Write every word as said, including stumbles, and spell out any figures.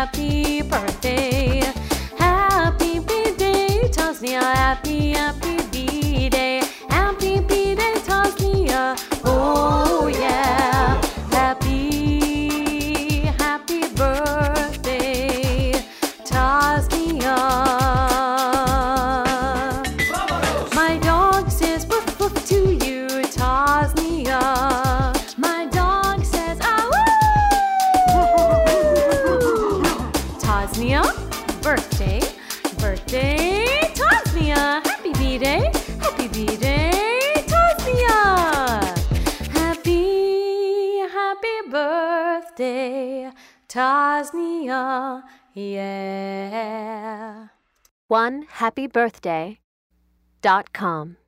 happy birthday. Happy B-Day, Tasnia. Happy, happy B-Day. Happy B-Day, Tasnia. Oh yeah. Happy, happy birthday, Tasnia. My dog says woof woof to you, Tasnia. My dog says ah woo. Tasnia, birthday, birthday, Tasnia. Happy B-Day, happy B-Day, Tasnia. Happy, happy birthday, Tasnia. Yeah. one happy birthday dot com